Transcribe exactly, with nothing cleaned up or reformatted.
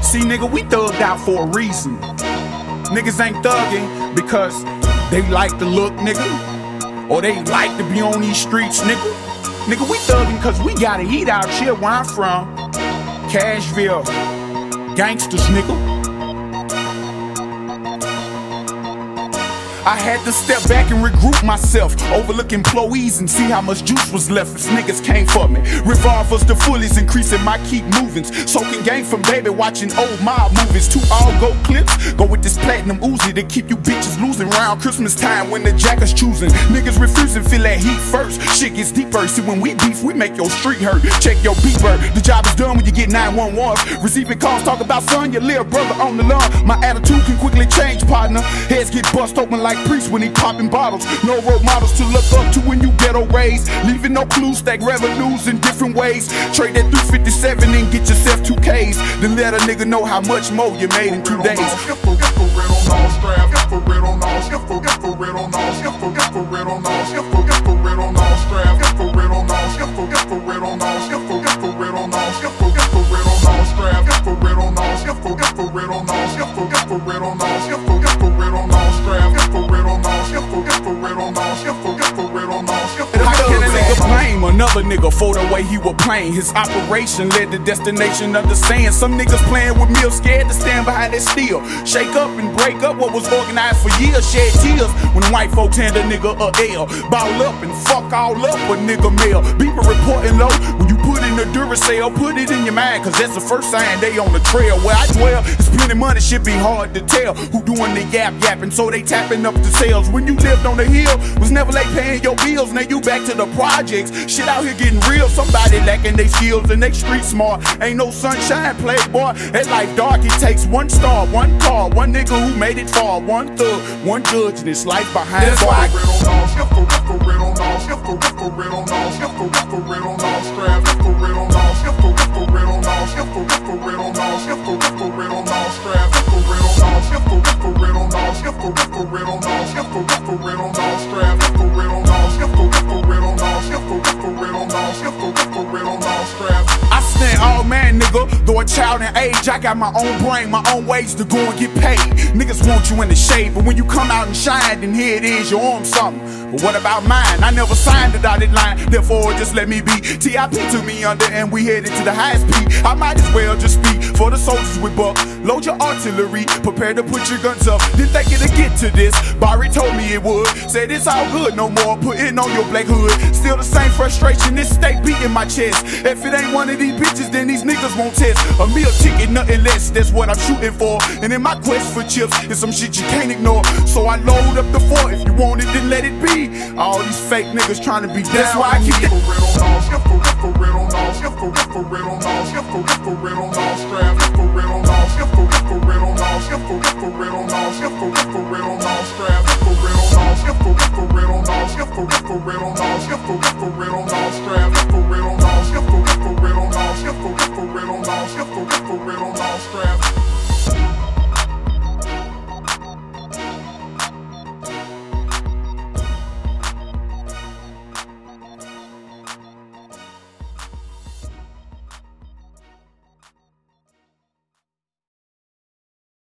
See, nigga, we thugged out for a reason. Niggas ain't thugging because they like the look, nigga, or they like to be on these streets, nigga. Nigga, we thugging cause we gotta eat out here where I'm from. Cashville, gangsters, nigga. I had to step back and regroup myself, overlook employees and see how much juice was left if niggas came for me. Revolvers to fullies, increasing my keep movings. Soaking game from baby, watching old mob movies. Two all-go clips, go with this platinum Uzi to keep you bitches losing round Christmas time when the jackers choosing. Niggas refusing, feel that heat first. Shit gets deeper, see when we beef, we make your street hurt. Check your beeper, the job is done when you get nine one ones. Receiving calls, talk about son, your little brother on the lawn. My attitude can quickly change, partner. Heads get bust open like priest when he popping bottles. No role models to look up to when you ghetto raised. Leaving no clues, stack revenues in different ways. Trade that three fifty-seven and get yourself two K's. Then let a nigga know how much more you made in two days. Another nigga for the way he was playing. His operation led the destination of the sand. Some niggas playing with meals, scared to stand behind that steel. Shake up and break up what was organized for years. Shed tears when white folks hand a nigga a L. Ball up and fuck all up a nigga mail. People reporting low when you put in the Duracell. Put it in your mind, cause that's the first sign they on the trail. Where I dwell, it's plenty money, shit be hard to tell who doing the yap yapping, so they tapping up the sales. When you lived on the hill, was never late paying your bills. Now you back to the projects. Shit out here getting real. Somebody lacking they skills and they street smart. Ain't no sunshine, playboy. That life dark. It takes one star, one car, one nigga who made it far, one thug, one judge, and it's life behind. That's why I stand all man, nigga. Though a child in age, I got my own brain, my own ways to go and get paid. Niggas want you in the shade, but when you come out and shine, then here it is, you're on something. But what about mine? I never signed the dotted line, therefore just let me be. T I P took me under and we headed to the highest peak. I might as well just speak for the soldiers with buck. Load your artillery, prepare to put your guns up. Didn't think it'd get to this, Barry told me it would. Said it's all good, no more putting on your black hood. Still the same frustration, this state beating my chest. If it ain't one of these bitches, then these niggas won't test. A meal ticket, nothing less, that's what I'm shooting for. And in my quest for chips, it's some shit you can't ignore. So I load up the fort, if you want it, then let it be. All these fake niggas trying to be down. That's why I keep it. For real on